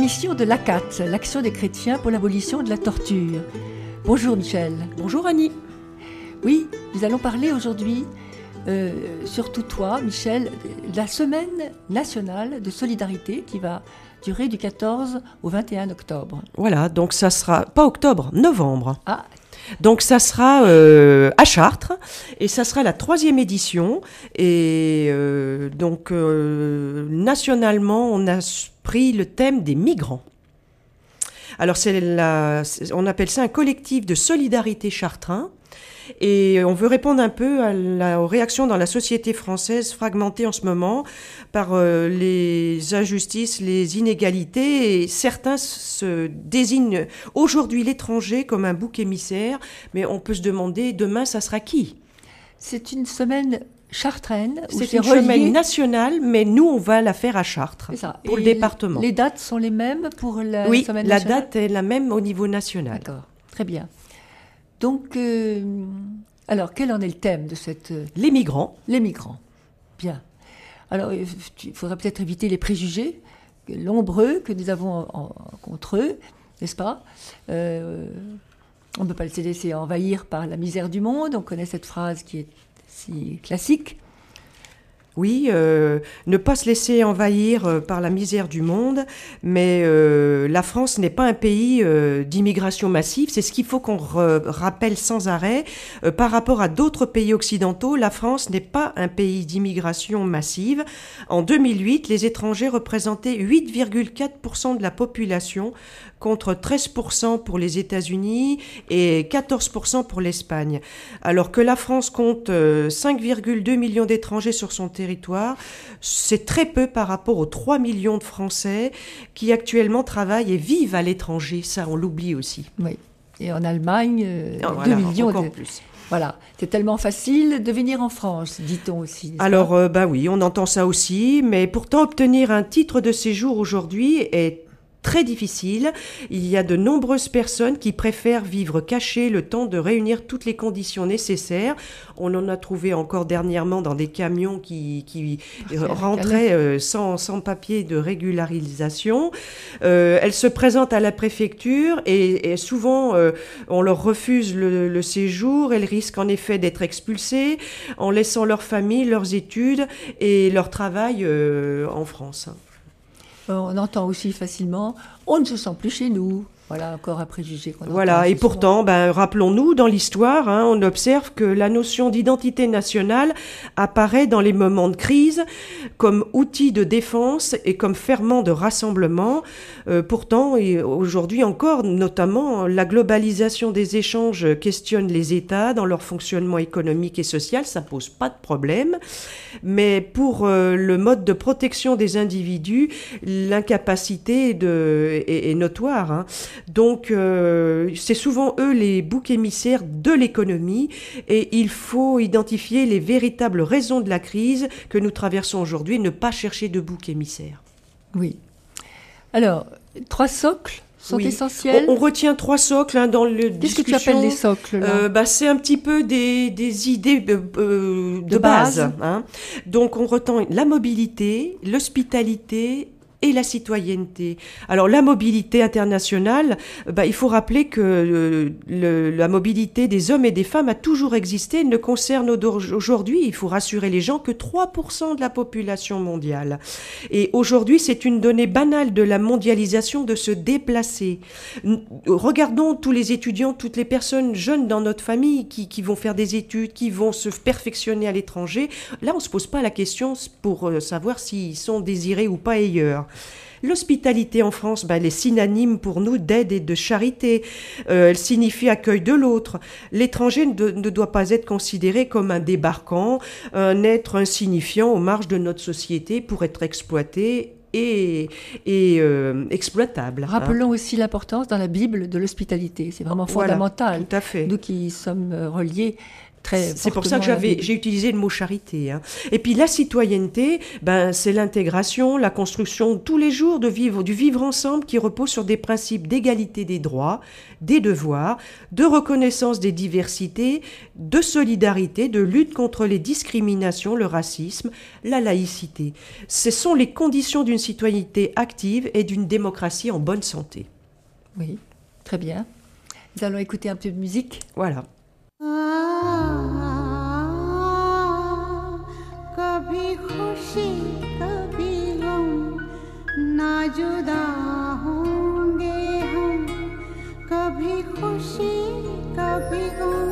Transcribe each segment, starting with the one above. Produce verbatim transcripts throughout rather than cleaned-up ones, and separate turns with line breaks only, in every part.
l'émission de l'A C A T, l'Action des chrétiens pour l'abolition de la torture. Bonjour Michel.
Bonjour Annie.
Oui, nous allons parler aujourd'hui, euh, surtout toi Michel, de la semaine nationale de solidarité qui va durer du quatorze au vingt et un octobre.
Voilà, donc ça sera, pas octobre, novembre.
Ah.
Donc ça sera euh, à Chartres, et ça sera la troisième édition, et euh, donc euh, nationalement on a pris le thème des migrants. Alors c'est la, on appelle ça un collectif de solidarité chartrain, et on veut répondre un peu à la, aux réactions dans la société française fragmentée en ce moment par euh, les injustices, les inégalités, et certains se désignent aujourd'hui l'étranger comme un bouc émissaire, mais on peut se demander demain ça sera qui ?
C'est une semaine chartraine.
C'est une semaine nationale, mais nous on va la faire à Chartres,
ça.
pour
et
le département.
Les dates sont les mêmes pour la
oui,
semaine
la
nationale ?
date est la même au niveau national.
D'accord, très bien. Donc, euh, alors, quel en est le thème de cette... Euh,
les migrants.
Les migrants. Bien. Alors, il faudra peut-être éviter les préjugés nombreux que nous avons en, en, contre eux, n'est-ce pas ? euh, On ne peut pas se laisser envahir par la misère du monde. On connaît cette phrase qui est si classique.
Oui, euh, ne pas se laisser envahir euh, par la misère du monde, mais euh, la France n'est pas un pays euh, d'immigration massive, c'est ce qu'il faut qu'on re- rappelle sans arrêt. Euh, par rapport à d'autres pays occidentaux, la France n'est pas un pays d'immigration massive. En deux mille huit, les étrangers représentaient huit virgule quatre pour cent de la population, contre treize pour cent pour les États-Unis et quatorze pour cent pour l'Espagne. Alors que la France compte euh, cinq virgule deux millions d'étrangers sur son territoire, c'est très peu par rapport aux trois millions de Français qui actuellement travaillent et vivent à l'étranger. Ça, on l'oublie aussi.
Oui, et en Allemagne, euh,
oh,
deux
voilà,
millions
encore
de...
plus.
Voilà, c'est tellement facile de venir en France, dit-on aussi.
Alors, euh, bah oui, on entend ça aussi, mais pourtant obtenir un titre de séjour aujourd'hui est très difficile. Il y a de nombreuses personnes qui préfèrent vivre cachées le temps de réunir toutes les conditions nécessaires. On en a trouvé encore dernièrement dans des camions qui, qui rentraient euh, sans, sans papier de régularisation. Euh, elles se présentent à la préfecture et, et souvent euh, on leur refuse le, le séjour. Elles risquent en effet d'être expulsées en laissant leur famille, leurs études et leur travail euh, en France.
On entend aussi facilement « on ne se sent plus chez nous ». Voilà encore un préjugé qu'on entend.
Voilà, et pourtant, ben, rappelons-nous, dans l'histoire, hein, on observe que la notion d'identité nationale apparaît dans les moments de crise comme outil de défense et comme ferment de rassemblement. Euh, pourtant, et aujourd'hui encore, notamment, la globalisation des échanges questionne les États dans leur fonctionnement économique et social, ça pose pas de problème. Mais pour euh, le mode de protection des individus, l'incapacité de, est, est notoire, hein. Donc, euh, c'est souvent eux les boucs émissaires de l'économie et il faut identifier les véritables raisons de la crise que nous traversons aujourd'hui et ne pas chercher de boucs émissaires.
Oui. Alors, trois socles sont oui. essentiels.
On, on retient trois socles hein, dans le
Qu'est-ce que tu appelles les socles là
euh, bah, c'est un petit peu des, des idées euh, de, de base. base hein. Donc, on retient la mobilité, l'hospitalité et la citoyenneté. Alors la mobilité internationale, bah, il faut rappeler que euh, le, la mobilité des hommes et des femmes a toujours existé, elle ne concerne aujourd'hui, il faut rassurer les gens, que trois pour cent de la population mondiale. Et aujourd'hui, c'est une donnée banale de la mondialisation de se déplacer. Regardons tous les étudiants, toutes les personnes jeunes dans notre famille qui, qui vont faire des études, qui vont se perfectionner à l'étranger. Là, on ne se pose pas la question pour savoir s'ils sont désirés ou pas ailleurs. L'hospitalité en France, ben, elle est synonyme pour nous d'aide et de charité. Euh, elle signifie accueil de l'autre. L'étranger ne, de, ne doit pas être considéré comme un débarquant, un être insignifiant aux marges de notre société pour être exploité et, et euh, exploitable.
Rappelons
hein.
aussi l'importance dans la Bible de l'hospitalité. C'est vraiment
voilà,
fondamental.
Tout à fait.
Nous qui sommes reliés très
C'est pour ça que
fortement la
j'avais,
Bible.
j'ai utilisé le mot charité. Hein. Et puis la citoyenneté, ben, c'est l'intégration, la construction tous les jours de vivre, du vivre ensemble qui repose sur des principes d'égalité des droits, des devoirs, de reconnaissance des diversités, de solidarité, de lutte contre les discriminations, le racisme, la laïcité. Ce sont les conditions d'une citoyenneté active et d'une démocratie en bonne santé.
Oui, très bien. Nous allons écouter un peu de musique.
Voilà.
कभी खुशी कभी गम ना जुदा होंगे हम कभी खुशी कभी गम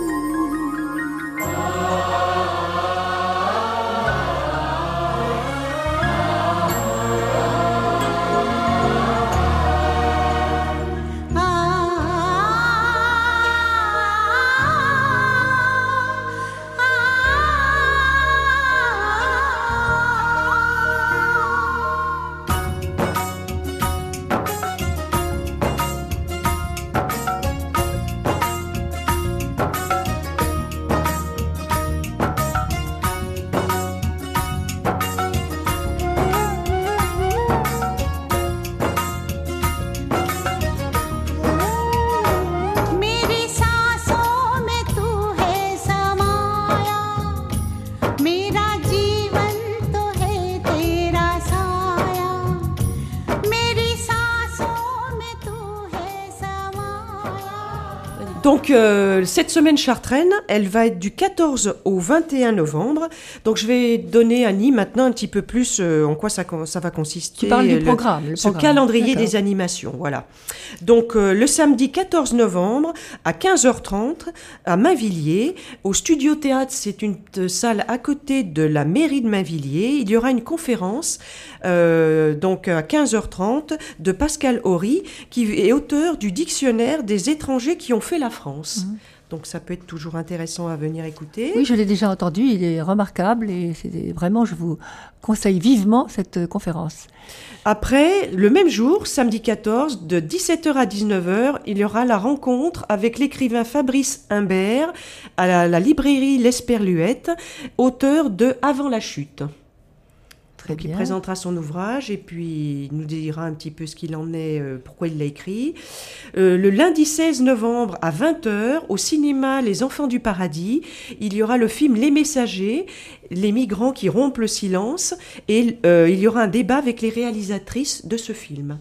Donc, euh, cette semaine chartraine, elle va être du quatorze au vingt et un novembre. Donc, je vais donner à Annie maintenant un petit peu plus euh, en quoi ça, ça va consister.
Tu parles du
le,
programme. Le
ce
programme.
calendrier
D'accord.
des animations, voilà. Donc, euh, le samedi quatorze novembre, à quinze heures trente, à Mainvilliers, au Studio Théâtre, c'est une euh, salle à côté de la mairie de Mainvilliers. Il y aura une conférence, euh, donc à quinze heures trente, de Pascal Horry, qui est auteur du dictionnaire des étrangers qui ont fait la France. Mmh. Donc ça peut être toujours intéressant à venir écouter.
Oui, je l'ai déjà entendu, il est remarquable et c'est vraiment, je vous conseille vivement cette conférence.
Après, le même jour, samedi quatorze, de dix-sept heures à dix-neuf heures, il y aura la rencontre avec l'écrivain Fabrice Humbert à la, la librairie L'Esperluette, auteur de Avant la chute.
Très
Donc,
bien.
il présentera son ouvrage et puis il nous dira un petit peu ce qu'il en est, euh, pourquoi il l'a écrit. Euh, le lundi seize novembre à vingt heures, au cinéma Les Enfants du Paradis, il y aura le film Les Messagers, les migrants qui rompent le silence, et euh, il y aura un débat avec les réalisatrices de ce film.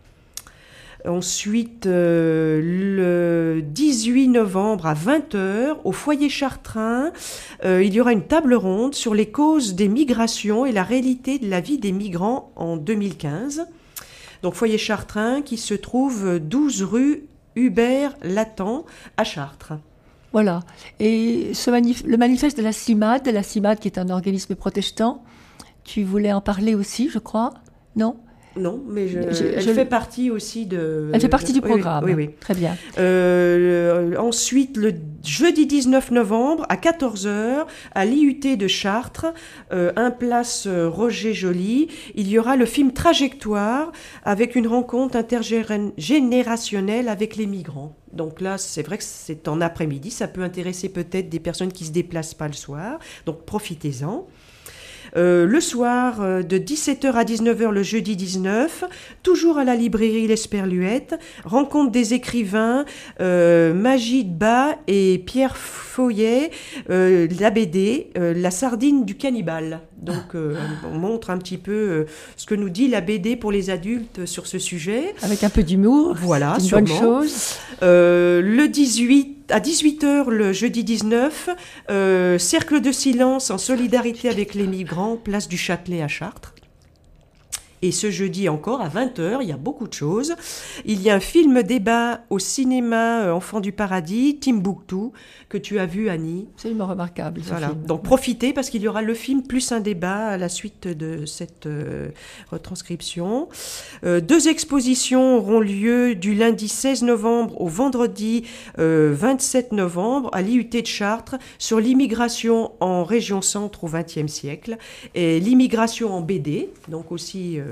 Ensuite, euh, le dix-huit novembre à vingt heures, au foyer Chartrain, euh, il y aura une table ronde sur les causes des migrations et la réalité de la vie des migrants en deux mille quinze. Donc, foyer Chartrain qui se trouve douze rue Hubert Latan à Chartres.
Voilà. Et ce manif- le manifeste de la CIMAD, la CIMAD qui est un organisme protestant, tu voulais en parler aussi, je crois, non ?
Non, mais je,
Je-
elle
je-
fait partie aussi de...
Elle fait partie du
oui,
programme.
Oui, oui. oui.
Très bien.
Euh, le- ensuite, le jeudi dix-neuf novembre, à quatorze heures, à l'I U T de Chartres, euh, un place euh, Roger Joly, il y aura le film Trajectoire avec une rencontre intergénérationnelle avec les migrants. Donc là, c'est vrai que c'est en après-midi, ça peut intéresser peut-être des personnes qui ne se déplacent pas le soir, donc profitez-en. Euh, le soir, euh, de dix-sept heures à dix-neuf heures le jeudi dix-neuf, toujours à la librairie L'Esperluette, rencontre des écrivains euh, Magid Ba et Pierre Fauillet, euh, la B D, euh, La sardine du cannibale. Donc euh, on montre un petit peu euh, ce que nous dit la B D pour les adultes sur ce sujet.
Avec un peu d'humour,
Voilà,
c'est une bonne
sûrement.
chose.
Euh, le dix-huit, à dix-huit heures le jeudi dix-neuf, euh, cercle de silence en solidarité avec les migrants, place du Châtelet à Chartres. Et ce jeudi encore, à vingt heures, il y a beaucoup de choses. Il y a un film débat au cinéma euh, Enfants du Paradis, Timbuktu, que tu as vu, Annie.
Absolument remarquable, ce
Voilà.
film.
Donc profitez parce qu'il y aura le film plus un débat à la suite de cette euh, retranscription. Euh, deux expositions auront lieu du lundi seize novembre au vendredi euh, vingt-sept novembre à l'I U T de Chartres sur l'immigration en région centre au vingtième siècle et l'immigration en B D, donc aussi euh,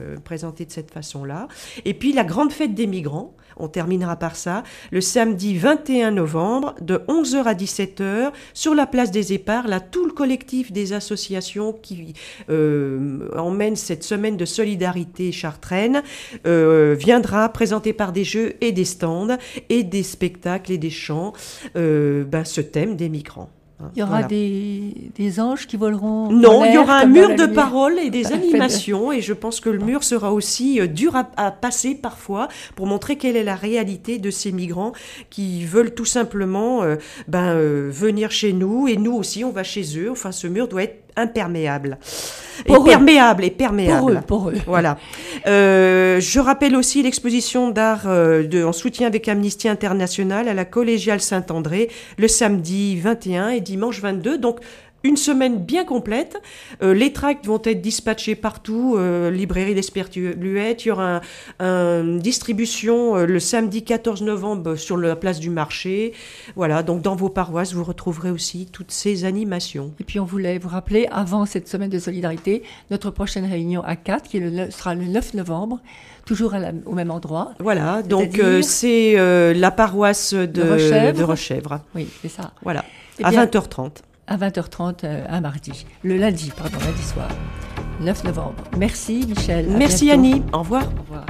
euh, présenté de cette façon-là. Et puis la grande fête des migrants, on terminera par ça, le samedi vingt et un novembre, de onze heures à dix-sept heures, sur la place des Éparts. Là, tout le collectif des associations qui euh, emmènent cette semaine de solidarité chartraine euh, viendra présenter par des jeux et des stands et des spectacles et des chants euh, ben, ce thème des migrants.
Il y aura
Voilà.
des, des anges qui voleront.
Non,
en
il y
l'air
aura un
comme
mur
dans
de
la lumière.
paroles et des
Faites-
animations, et je pense que le mur sera aussi euh, dur à, à passer parfois pour montrer quelle est la réalité de ces migrants qui veulent tout simplement euh, ben, euh, venir chez nous, et nous aussi on va chez eux. Enfin, ce mur doit être imperméable.
Pour
et
eux.
perméable, et perméable.
Pour eux, pour eux.
Voilà. Euh, je rappelle aussi l'exposition d'art euh, de, en soutien avec Amnesty International à la Collégiale Saint-André le samedi vingt et un et dimanche vingt-deux. Donc, une semaine bien complète. Euh, les tracts vont être dispatchés partout, euh, librairie d'Esperluette. Il y aura un, un distribution euh, le samedi quatorze novembre sur la place du marché. Voilà, donc dans vos paroisses, vous retrouverez aussi toutes ces animations.
Et puis on voulait vous rappeler, avant cette semaine de solidarité, notre prochaine réunion à quatre, qui est le- sera le neuf novembre, toujours à la- au même endroit.
Voilà, donc
C'est-à-dire
euh, c'est euh, la paroisse de,
De Rochèvre.
de Rochèvre.
Oui, c'est ça.
Voilà,
Eh
à
bien,
vingt heures trente.
À vingt heures trente, euh, un mardi. Le lundi, pardon, lundi soir. neuf novembre. Merci Michel. À
Merci
bientôt.
Annie, au revoir.
Au revoir.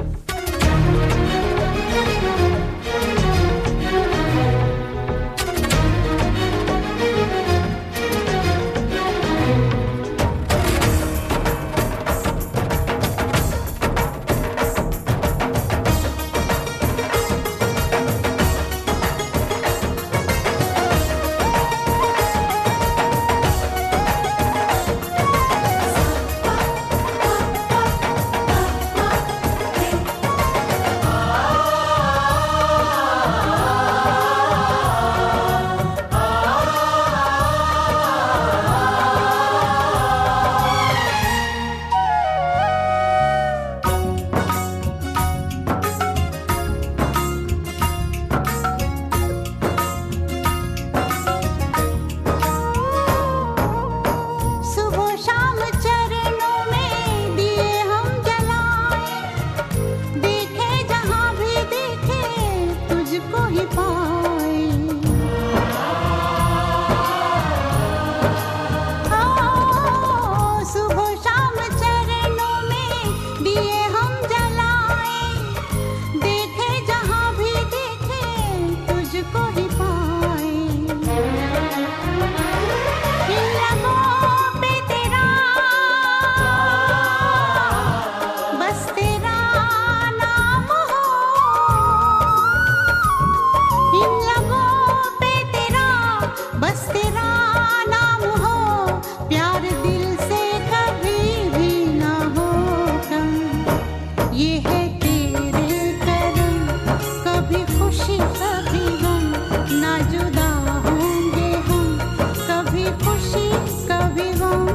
सुबह शाम चरणों में दिए हम जलाए, देखे जहाँ भी देखे तुझको ही पाए। ओ, सुबह शाम चरणों में दिए हम जलाए, देखे जहाँ भी देखे तुझको ही पाए। इन लबों पे तेरा बस तेरा नाम हो, इन लबों पे तेरा बस तेरा नाम हो, प्यार दिल से कभी भी ना हो कम। ये है तेरे करम, कभी खुशी कभी गम, ना जुदा होंगे हम, कभी खुशी कभी गम।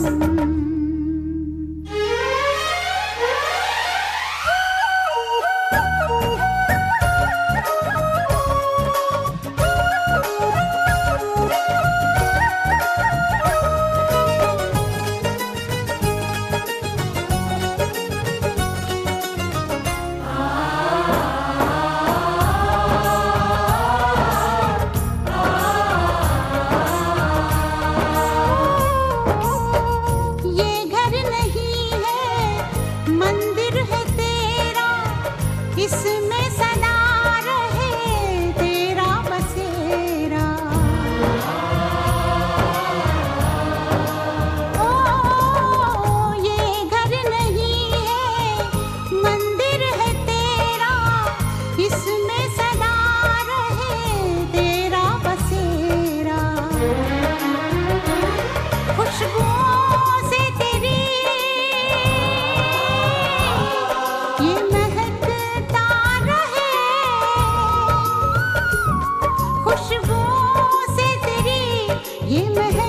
ये घर नहीं है मंदिर है तेरा, इसमें सदा रहे तेरा बसेरा। ओ, ये घर नहीं है मंदिर है तेरा, इसमें सदा रहे तेरा बसेरा। खुशबुओं से तेरी ये महकता रहे, खुशबुओं से तेरी ये महकता